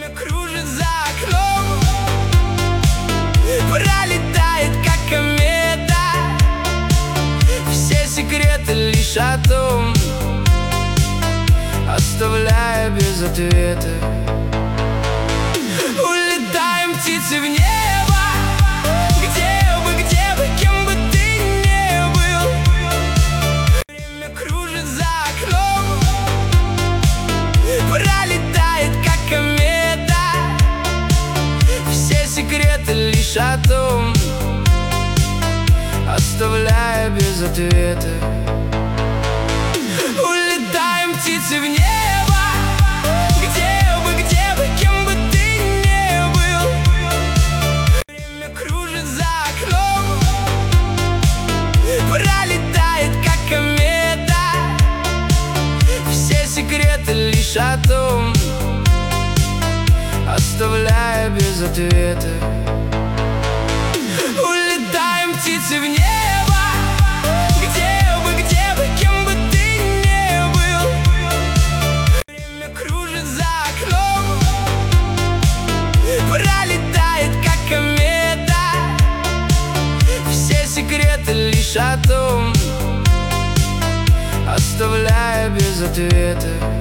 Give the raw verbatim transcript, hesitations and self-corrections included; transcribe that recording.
Кружит за окном, пролетает как комета. Все секреты лишь о том, оставляя без ответа. Улетаем птицы в небо, где бы, где бы, кем бы ты ни был. Время кружит за окном, пролетает как комета. Все секреты лишь о том, оставляя без ответа. Улетаем птицы в небо, где бы, где бы, кем бы ты ни был. Время кружит за окном, пролетает как комета. Все секреты лишь о том, оставляя без ответа. Улетаем птицы в небо, где бы, где бы, кем бы ты ни был. Время кружит за окном, пролетает как комета. Все секреты лишь о том, оставляя без ответа.